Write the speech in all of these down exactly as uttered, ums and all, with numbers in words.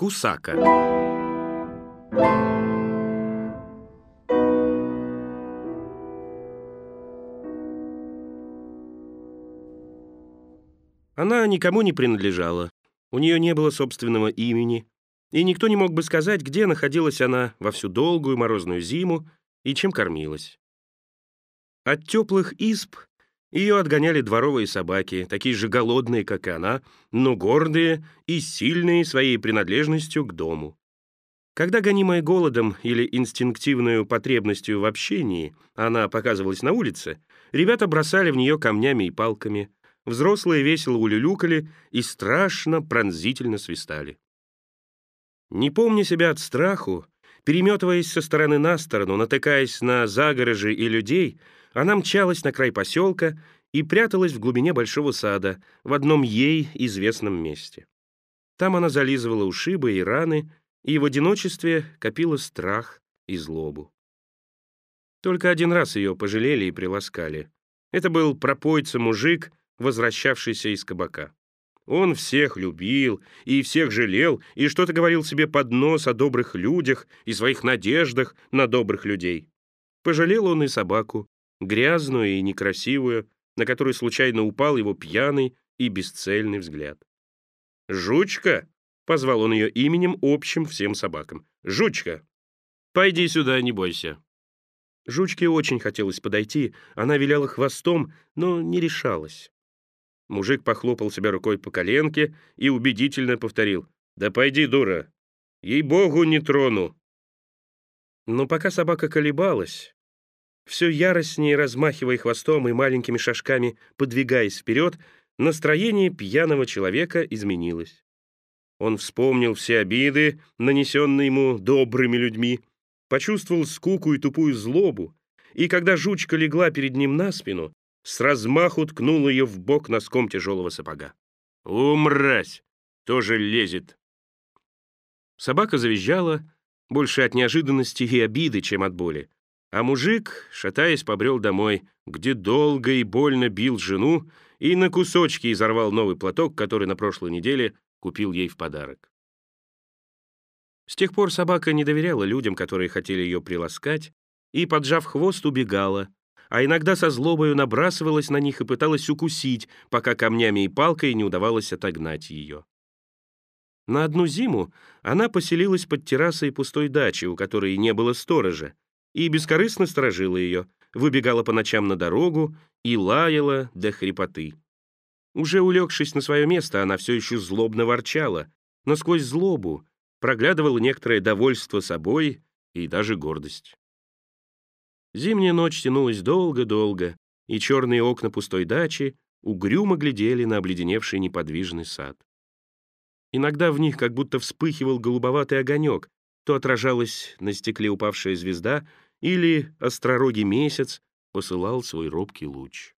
Кусака. Она никому не принадлежала, у нее не было собственного имени, и никто не мог бы сказать, где находилась она во всю долгую морозную зиму и чем кормилась. От теплых изб ее отгоняли дворовые собаки, такие же голодные, как и она, но гордые и сильные своей принадлежностью к дому. Когда, гонимая голодом или инстинктивной потребностью в общении, она показывалась на улице, ребята бросали в нее камнями и палками, взрослые весело улюлюкали и страшно пронзительно свистали. Не помня себя от страху, переметываясь со стороны на сторону, натыкаясь на загорожи и людей, она мчалась на край поселка и пряталась в глубине большого сада, в одном ей известном месте. Там она зализывала ушибы и раны, и в одиночестве копила страх и злобу. Только один раз ее пожалели и приласкали. Это был пропойца-мужик, возвращавшийся из кабака. Он всех любил и всех жалел, и что-то говорил себе под нос о добрых людях и своих надеждах на добрых людей. Пожалел он и собаку, грязную и некрасивую, на которую случайно упал его пьяный и бесцельный взгляд. «Жучка!» — позвал он ее именем, общим всем собакам. «Жучка! Пойди сюда, не бойся!» Жучке очень хотелось подойти, она виляла хвостом, но не решалась. Мужик похлопал себя рукой по коленке и убедительно повторил: «Да пойди, дура! Ей-богу, не трону!» Но пока собака колебалась, все яростнее размахивая хвостом и маленькими шажками подвигаясь вперед, настроение пьяного человека изменилось. Он вспомнил все обиды, нанесенные ему добрыми людьми, почувствовал скуку и тупую злобу, и когда жучка легла перед ним на спину, с размаху ткнул ее в бок носком тяжелого сапога. «У, мразь! Тоже лезет!» Собака завизжала, больше от неожиданности и обиды, чем от боли. А мужик, шатаясь, побрел домой, где долго и больно бил жену и на кусочки изорвал новый платок, который на прошлой неделе купил ей в подарок. С тех пор собака не доверяла людям, которые хотели ее приласкать, и, поджав хвост, убегала, а иногда со злобою набрасывалась на них и пыталась укусить, пока камнями и палкой не удавалось отогнать ее. На одну зиму она поселилась под террасой пустой дачи, у которой не было сторожа, и бескорыстно сторожила ее, выбегала по ночам на дорогу и лаяла до хрипоты. Уже улегшись на свое место, она все еще злобно ворчала, но сквозь злобу проглядывало некоторое довольство собой и даже гордость. Зимняя ночь тянулась долго-долго, и черные окна пустой дачи угрюмо глядели на обледеневший неподвижный сад. Иногда в них как будто вспыхивал голубоватый огонек, то отражалась на стекле упавшая звезда, или остророгий месяц посылал свой робкий луч.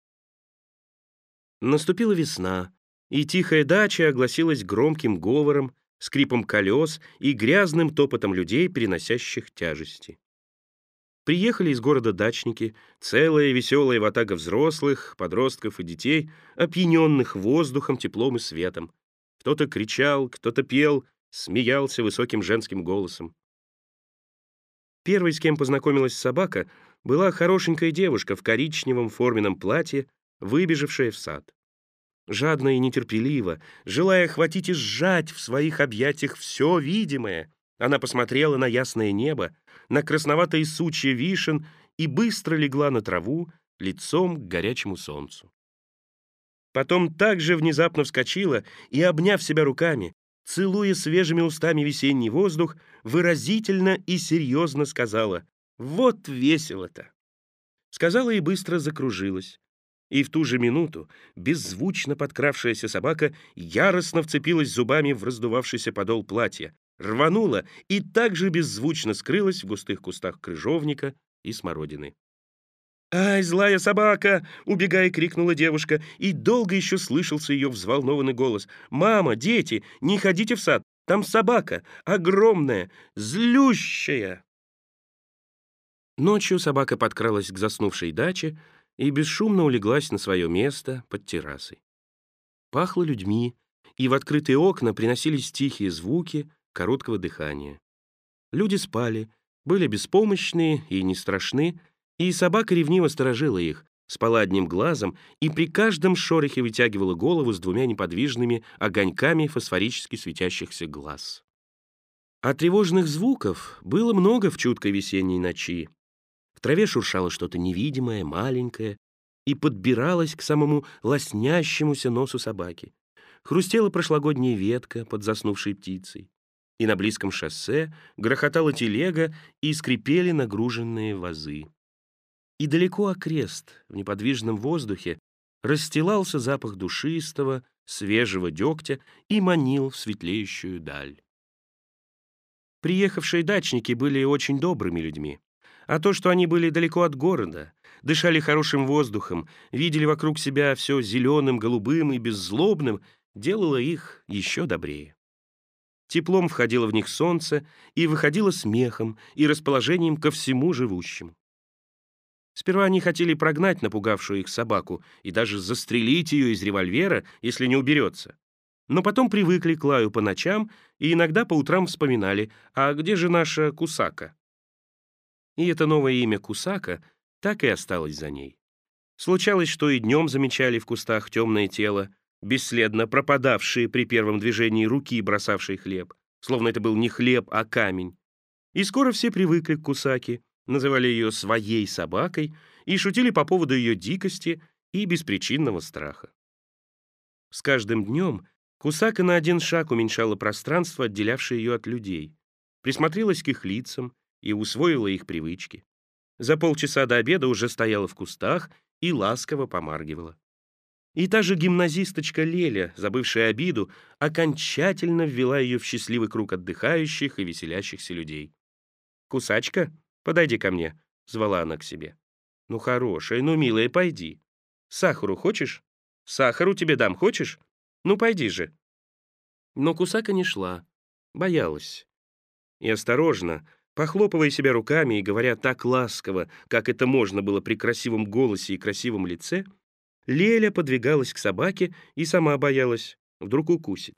Наступила весна, и тихая дача огласилась громким говором, скрипом колес и грязным топотом людей, переносящих тяжести. Приехали из города дачники, целая веселая ватага взрослых, подростков и детей, опьяненных воздухом, теплом и светом. Кто-то кричал, кто-то пел, смеялся высоким женским голосом. Первой, с кем познакомилась собака, была хорошенькая девушка в коричневом форменном платье, выбежавшая в сад. Жадно и нетерпеливо, желая охватить и сжать в своих объятиях все видимое, она посмотрела на ясное небо, на красноватые сучья вишен и быстро легла на траву лицом к горячему солнцу. Потом также внезапно вскочила и, обняв себя руками, целуя свежими устами весенний воздух, выразительно и серьезно сказала: «Вот весело-то!» Сказала и быстро закружилась. И в ту же минуту беззвучно подкравшаяся собака яростно вцепилась зубами в раздувавшийся подол платья, рванула и также беззвучно скрылась в густых кустах крыжовника и смородины. «Ай, злая собака!» — убегая, крикнула девушка, и долго еще слышался ее взволнованный голос. «Мама, дети, не ходите в сад, там собака, огромная, злющая!» Ночью собака подкралась к заснувшей даче и бесшумно улеглась на свое место под террасой. Пахло людьми, и в открытые окна приносились тихие звуки короткого дыхания. Люди спали, были беспомощные и не страшны, и собака ревниво сторожила их, спала одним глазом и при каждом шорохе вытягивала голову с двумя неподвижными огоньками фосфорически светящихся глаз. А тревожных звуков было много в чуткой весенней ночи. В траве шуршало что-то невидимое, маленькое, и подбиралось к самому лоснящемуся носу собаки. Хрустела прошлогодняя ветка под заснувшей птицей, и на близком шоссе грохотала телега и скрипели нагруженные вазы. И далеко окрест, в неподвижном воздухе, расстилался запах душистого, свежего дегтя и манил в светлеющую даль. Приехавшие дачники были очень добрыми людьми, а то, что они были далеко от города, дышали хорошим воздухом, видели вокруг себя все зеленым, голубым и беззлобным, делало их еще добрее. Теплом входило в них солнце и выходило смехом и расположением ко всему живущему. Сперва они хотели прогнать напугавшую их собаку и даже застрелить ее из револьвера, если не уберется. Но потом привыкли к лаю по ночам и иногда по утрам вспоминали: а где же наша Кусака? И это новое имя Кусака так и осталось за ней. Случалось, что и днем замечали в кустах темное тело, бесследно пропадавшие при первом движении руки, бросавшей хлеб, словно это был не хлеб, а камень. И скоро все привыкли к Кусаке, называли ее своей собакой и шутили по поводу ее дикости и беспричинного страха. С каждым днем Кусака на один шаг уменьшала пространство, отделявшее ее от людей, присмотрелась к их лицам и усвоила их привычки. За полчаса до обеда уже стояла в кустах и ласково помаргивала. И та же гимназисточка Леля, забывшая обиду, окончательно ввела ее в счастливый круг отдыхающих и веселящихся людей. «Кусачка, подойди ко мне», — звала она к себе. «Ну, хорошая, ну, милая, пойди. Сахару хочешь? Сахару тебе дам, хочешь? Ну, пойди же». Но Кусака не шла, боялась. И осторожно, похлопывая себя руками и говоря так ласково, как это можно было при красивом голосе и красивом лице, Леля подвигалась к собаке и сама боялась, вдруг укусит.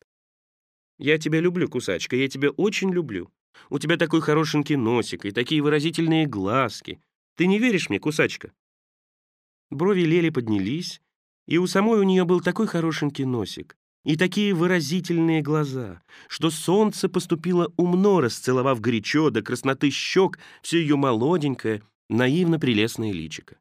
«Я тебя люблю, Кусачка, я тебя очень люблю. У тебя такой хорошенький носик и такие выразительные глазки. Ты не веришь мне, Кусачка?» Брови Лели поднялись, и у самой у нее был такой хорошенький носик и такие выразительные глаза, что солнце поступило умно, расцеловав горячо до красноты щек все ее молоденькое, наивно-прелестное личико.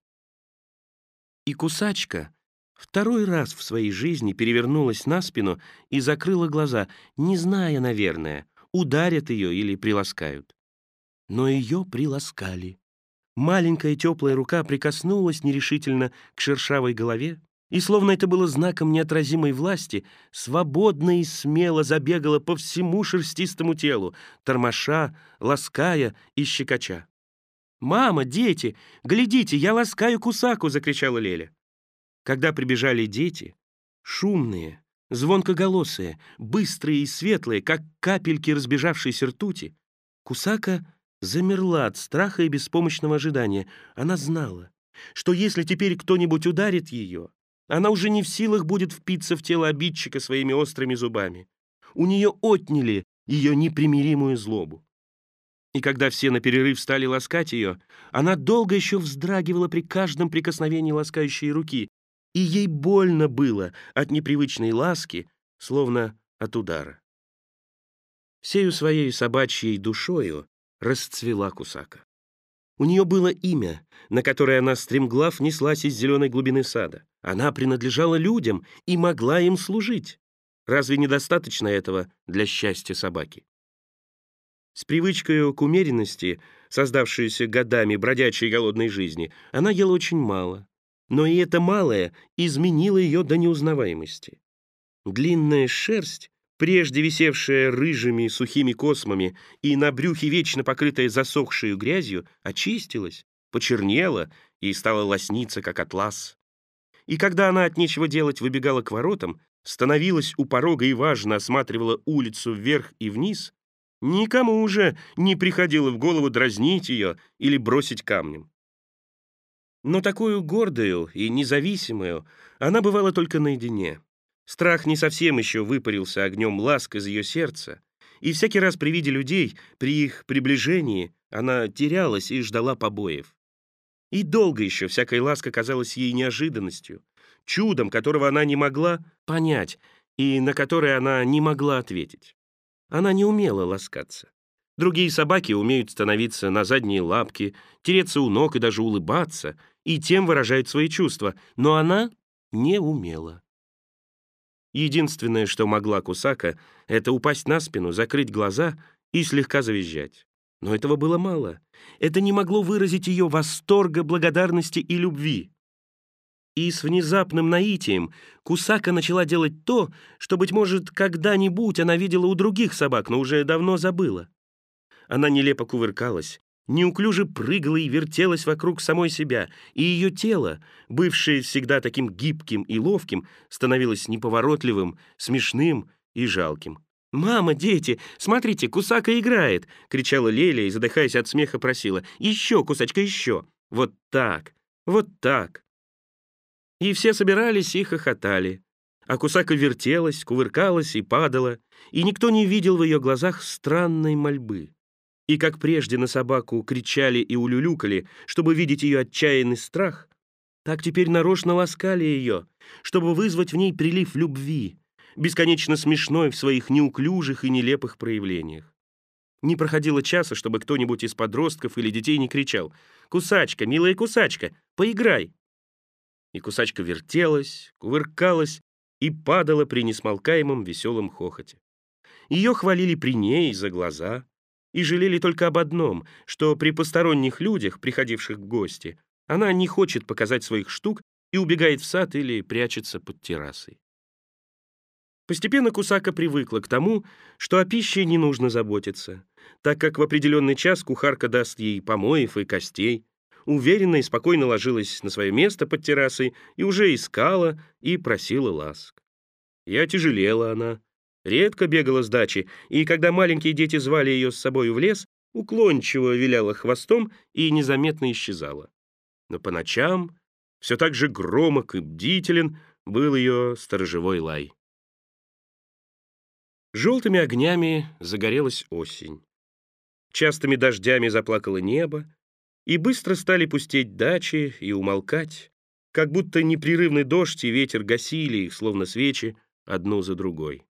И Кусачка второй раз в своей жизни перевернулась на спину и закрыла глаза, не зная, наверное, ударят ее или приласкают. Но ее приласкали. Маленькая теплая рука прикоснулась нерешительно к шершавой голове, и, словно это было знаком неотразимой власти, свободно и смело забегала по всему шерстистому телу, тормоша, лаская и щекоча. «Мама, дети, глядите, я ласкаю Кусаку!» — закричала Леля. Когда прибежали дети, шумные, звонкоголосые, быстрые и светлые, как капельки разбежавшейся ртути, Кусака замерла от страха и беспомощного ожидания. Она знала, что если теперь кто-нибудь ударит ее, она уже не в силах будет впиться в тело обидчика своими острыми зубами. У нее отняли ее непримиримую злобу. И когда все на перерыв стали ласкать ее, она долго еще вздрагивала при каждом прикосновении ласкающей руки, и ей больно было от непривычной ласки, словно от удара. Всею своей собачьей душою расцвела Кусака. У нее было имя, на которое она стремглав неслась из зеленой глубины сада. Она принадлежала людям и могла им служить. Разве недостаточно этого для счастья собаки? С привычкой к умеренности, создавшейся годами бродячей голодной жизни, она ела очень мало. Но и это малое изменило ее до неузнаваемости. Длинная шерсть, прежде висевшая рыжими сухими космами и на брюхе вечно покрытая засохшей грязью, очистилась, почернела и стала лосниться, как атлас. И когда она от нечего делать выбегала к воротам, становилась у порога и важно осматривала улицу вверх и вниз, никому уже не приходило в голову дразнить ее или бросить камнем. Но такую гордую и независимую она бывала только наедине. Страх не совсем еще выпарился огнем ласк из ее сердца, и всякий раз при виде людей, при их приближении, она терялась и ждала побоев. И долго еще всякая ласка казалась ей неожиданностью, чудом, которого она не могла понять и на которое она не могла ответить. Она не умела ласкаться. Другие собаки умеют становиться на задние лапки, тереться у ног и даже улыбаться, и тем выражают свои чувства, но она не умела. Единственное, что могла Кусака, это упасть на спину, закрыть глаза и слегка завизжать. Но этого было мало. Это не могло выразить ее восторга, благодарности и любви. И с внезапным наитием Кусака начала делать то, что, быть может, когда-нибудь она видела у других собак, но уже давно забыла. Она нелепо кувыркалась, неуклюже прыгала и вертелась вокруг самой себя, и ее тело, бывшее всегда таким гибким и ловким, становилось неповоротливым, смешным и жалким. «Мама, дети, смотрите, Кусака играет!» — кричала Леля и, задыхаясь от смеха, просила. «Еще, Кусачка, еще! Вот так, вот так!» И все собирались и хохотали. А Кусака вертелась, кувыркалась и падала, и никто не видел в ее глазах странной мольбы. И как прежде на собаку кричали и улюлюкали, чтобы видеть ее отчаянный страх, так теперь нарочно ласкали ее, чтобы вызвать в ней прилив любви, бесконечно смешной в своих неуклюжих и нелепых проявлениях. Не проходило часа, чтобы кто-нибудь из подростков или детей не кричал: «Кусачка, милая Кусачка, поиграй!» И Кусачка вертелась, кувыркалась и падала при несмолкаемом веселом хохоте. Ее хвалили при ней за глаза и жалели только об одном, что при посторонних людях, приходивших в гости, она не хочет показать своих штук и убегает в сад или прячется под террасой. Постепенно Кусака привыкла к тому, что о пище не нужно заботиться, так как в определенный час кухарка даст ей помоев и костей, уверенно и спокойно ложилась на свое место под террасой и уже искала и просила ласк. И отяжелела она, редко бегала с дачи, и когда маленькие дети звали ее с собой в лес, уклончиво виляла хвостом и незаметно исчезала. Но по ночам все так же громок и бдителен был ее сторожевой лай. Желтыми огнями загорелась осень. Частыми дождями заплакало небо, и быстро стали пустеть дачи и умолкать, как будто непрерывный дождь и ветер гасили их, словно свечи, одну за другой.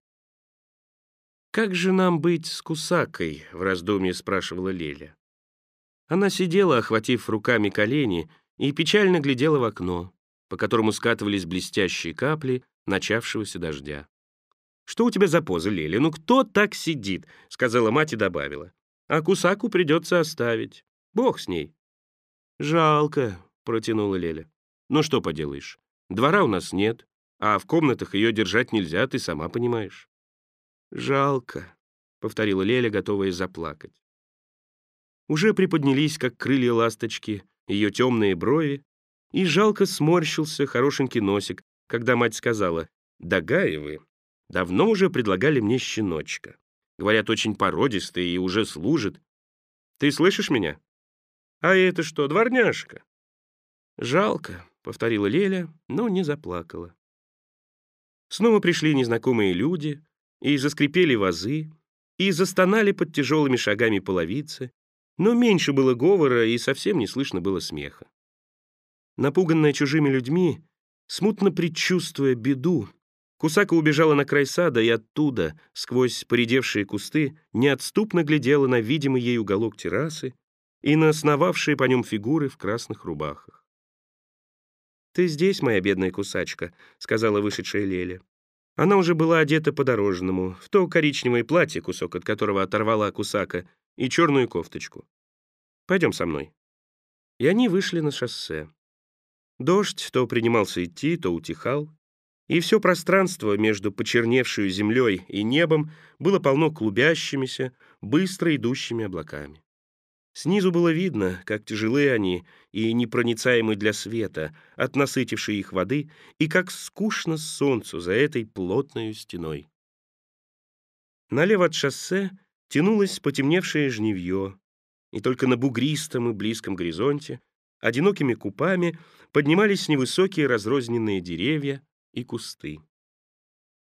«Как же нам быть с Кусакой?» — в раздумье спрашивала Леля. Она сидела, охватив руками колени, и печально глядела в окно, по которому скатывались блестящие капли начавшегося дождя. «Что у тебя за поза, Леля? Ну кто так сидит?» — сказала мать и добавила. «А Кусаку придется оставить. Бог с ней». «Жалко», — протянула Леля. «Ну что поделаешь, двора у нас нет, а в комнатах ее держать нельзя, ты сама понимаешь». «Жалко», — повторила Леля, готовая заплакать. Уже приподнялись, как крылья ласточки, ее темные брови, и жалко сморщился хорошенький носик, когда мать сказала: «Дагаевы давно уже предлагали мне щеночка. Говорят, очень породистый и уже служит. Ты слышишь меня? А это что, дворняжка?» «Жалко», — повторила Леля, но не заплакала. Снова пришли незнакомые люди, и заскрипели вазы, и застонали под тяжелыми шагами половицы, но меньше было говора, и совсем не слышно было смеха. Напуганная чужими людьми, смутно предчувствуя беду, Кусака убежала на край сада и оттуда, сквозь поредевшие кусты, неотступно глядела на видимый ей уголок террасы и на сновавшие по нем фигуры в красных рубахах. «Ты здесь, моя бедная Кусачка», — сказала вышедшая Леля. Она уже была одета по-дорожному, в то коричневое платье, кусок от которого оторвала Кусака, и черную кофточку. «Пойдем со мной». И они вышли на шоссе. Дождь то принимался идти, то утихал, и все пространство между почерневшей землей и небом было полно клубящимися, быстро идущими облаками. Снизу было видно, как тяжелы они и непроницаемы для света, от насытившей их воды, и как скучно солнцу за этой плотной стеной. Налево от шоссе тянулось потемневшее жнивье, и только на бугристом и близком горизонте одинокими купами поднимались невысокие разрозненные деревья и кусты.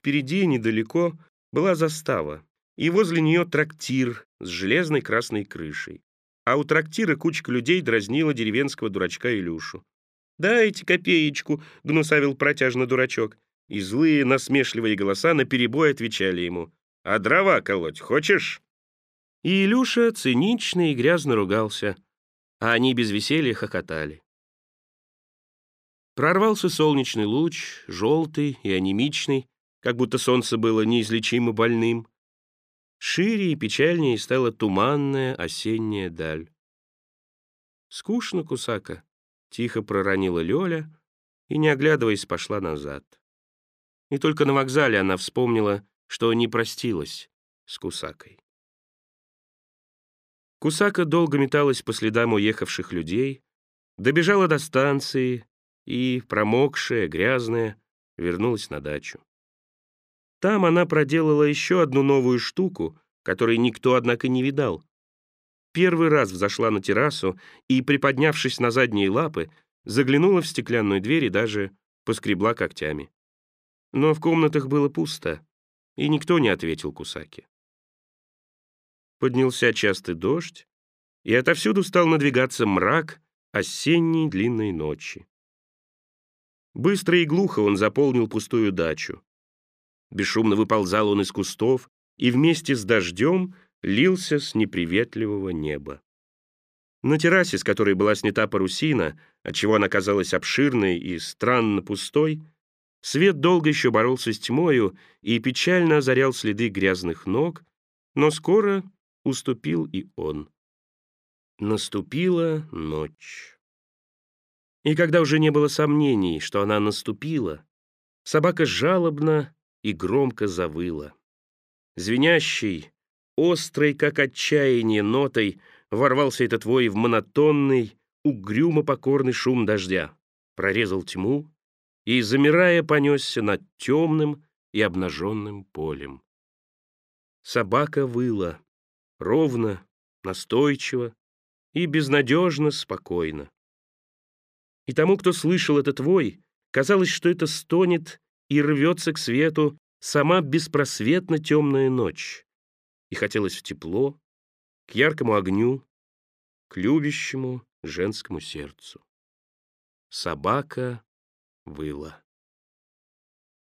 Впереди, недалеко, была застава, и возле нее трактир с железной красной крышей. А у трактира кучка людей дразнила деревенского дурачка Илюшу. «Дайте копеечку», — гнусавил протяжно дурачок. И злые насмешливые голоса наперебой отвечали ему: «А дрова колоть хочешь?» И Илюша цинично и грязно ругался, а они без веселья хохотали. Прорвался солнечный луч, желтый и анемичный, как будто солнце было неизлечимо больным. Шире и печальнее стала туманная осенняя даль. «Скучно, Кусака», — тихо проронила Лёля и, не оглядываясь, пошла назад. И только на вокзале она вспомнила, что не простилась с Кусакой. Кусака долго металась по следам уехавших людей, добежала до станции и, промокшая, грязная, вернулась на дачу. Там она проделала еще одну новую штуку, которой никто, однако, не видал. Первый раз взошла на террасу и, приподнявшись на задние лапы, заглянула в стеклянную дверь и даже поскребла когтями. Но в комнатах было пусто, и никто не ответил Кусаке. Поднялся частый дождь, и отовсюду стал надвигаться мрак осенней длинной ночи. Быстро и глухо он заполнил пустую дачу. Бесшумно выползал он из кустов и вместе с дождем лился с неприветливого неба. На террасе, с которой была снята парусина, отчего она казалась обширной и странно пустой, свет долго еще боролся с тьмою и печально озарял следы грязных ног, но скоро уступил и он. Наступила ночь. И когда уже не было сомнений, что она наступила, собака жалобно и громко завыла. Звенящей, острой, как отчаяние, нотой ворвался этот вой в монотонный, угрюмо покорный шум дождя, прорезал тьму и, замирая, понесся над темным и обнаженным полем. Собака выла, ровно, настойчиво и безнадежно спокойно. И тому, кто слышал этот вой, казалось, что это стонет и рвется к свету сама беспросветно темная ночь, и хотелось в тепло, к яркому огню, к любящему женскому сердцу. Собака выла.